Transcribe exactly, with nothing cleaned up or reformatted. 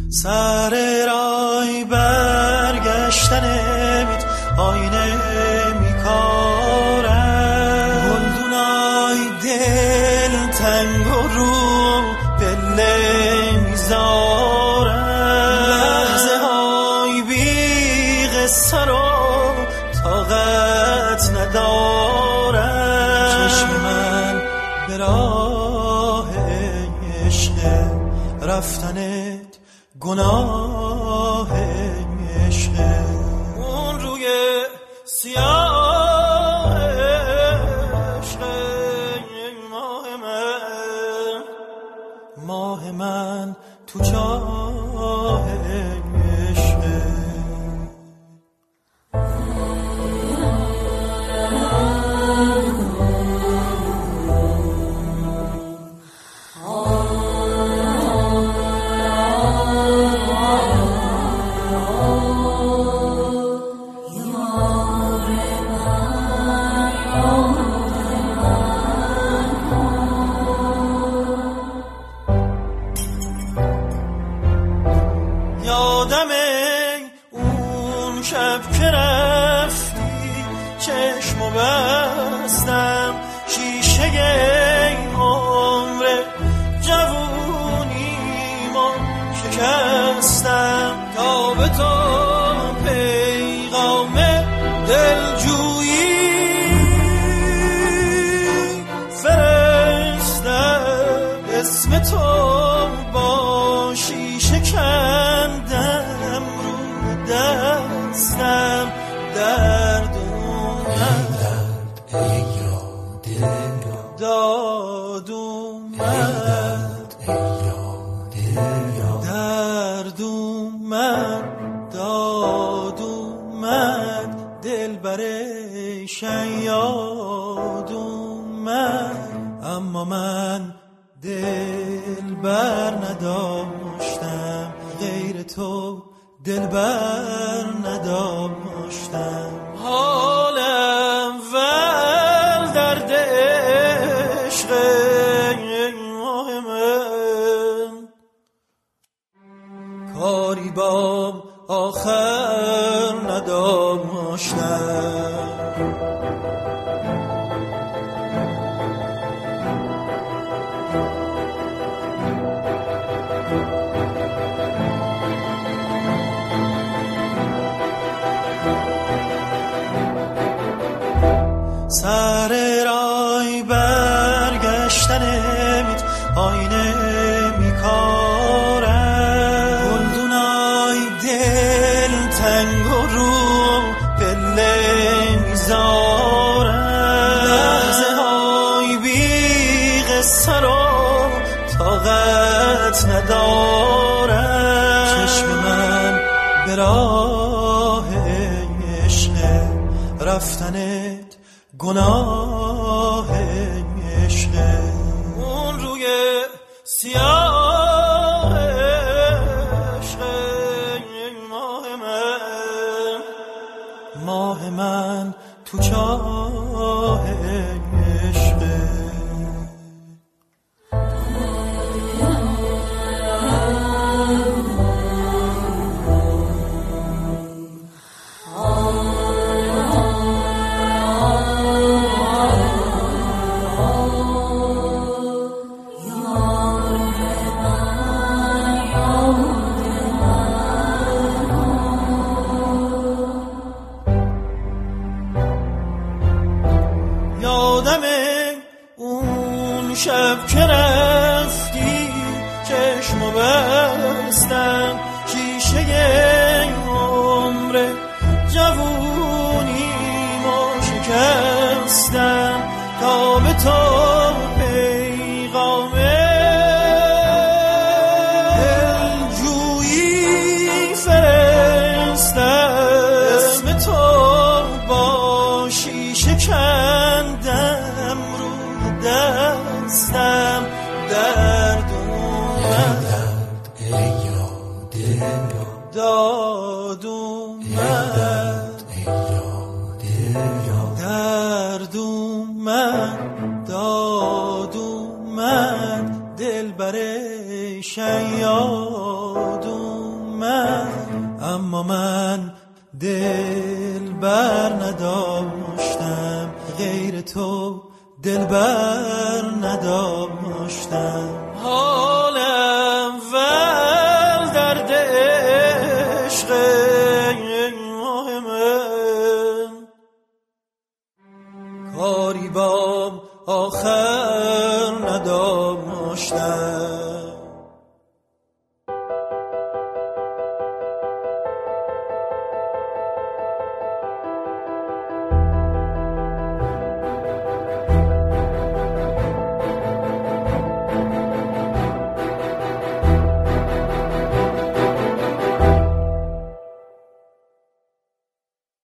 سر رای برگشتنت آینه میکارم، گلدونای دل تنگ و رو پله میذارم، لحظه های بی قصه رو طاقت ندارم. چشم من به راه عشق رفتنت گناه عشق، اون روی سیاه عشق ماه من، ماه من تو چاه عشق. یادمه اون شب که رفتی چشمو بستم، شیشه این عمر جوونیمو شکستم، تا به تو پیغام دلجویی فرستم، اسم تو با شیشه کندم رو دستم، درد اومد ای یاد داد اومد ای یاد درد اومد داد اومد، دلبر شیاد اومد، اما من دلبر نداشتم غیر تو، دلبر نداشتم. حالم ول درد عشق ماه من، کاری با آخر نداشتم. سر رای برگشتنت آینه میکارم، گلدونای دل تنگ و رو پله میذارم، لحظه های بی قصه رو طاقت ندارم. چشم من به راه عشق رفتنت گناه عشق، اون روی سیاه عشق ماه من، ماه من تو چاه عشق. یادمه اون شب که رفتی چشمو بستم، شیشه عمر جوونیمو شکستم، تا به تو پیغام دلجویی فرستم، اسم تو با شیشه کندم رو دستم، درد اومد ای یاد داد اومد ای یاد درد اومد داد اومد، دلبر شیاد اومد. بر نداشتم.